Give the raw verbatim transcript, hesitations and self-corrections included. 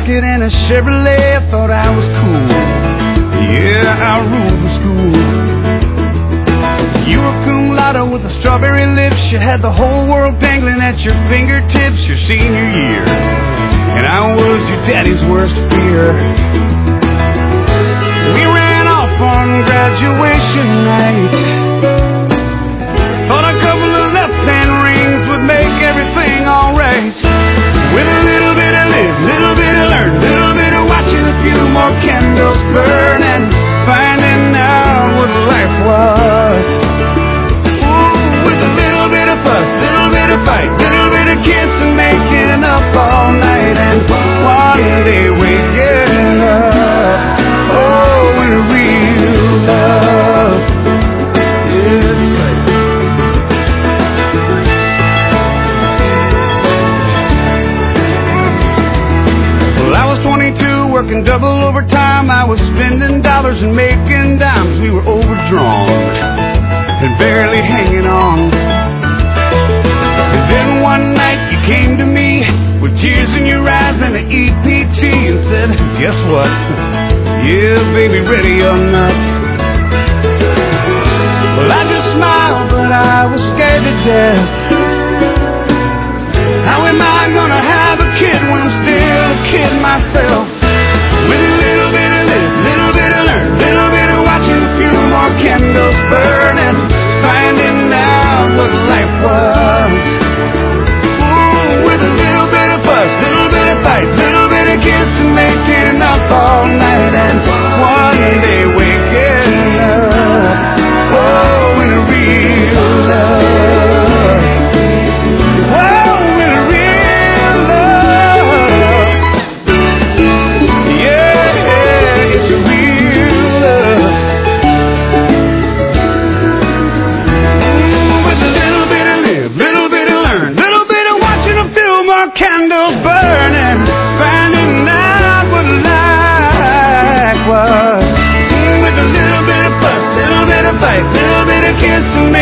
pocket and a Chevrolet. I thought I was cool. Yeah, I ruled the school. You were cum laude with the strawberry lips. You had the whole world dangling at your fingertips your senior year. And I was your daddy's worst fear. We ran off on graduation night. Thought a couple of left-hand rings would make everything alright. With a little bit of live, little bit of learn, little bit of watching, a few more candles burn, and finding out what life was. Ooh, with a little bit of fuss, little bit of fight, little bit of kiss and making up all night, and one day waking up. Oh, when real love is right. Well, I was twenty-two, working double overtime. I was spending dollars and making dimes. We were overdrawn and barely hanging on. And then one night you came to me with tears in your eyes and an E P T and said, guess what? Yeah, baby, ready or not. Well, I just smiled, but I was scared to death. How am I gonna have a kid when I'm still a kid myself? With a little bit of this, little bit of learn, little bit of watching, a few more candles burn, and finding out what life was. Ooh, with a little bit of fuss, little bit of fight, little bit of kiss and making up all night, and one day waking up. Oh, in a real love. Oh, in a real love. Yeah, it's a real love. Ooh, with a little bit of live, little bit of learn, little bit of watching, a few more candles burn, and finding out what life was. With a little bit of fuss, little bit of fight, little bit of kiss and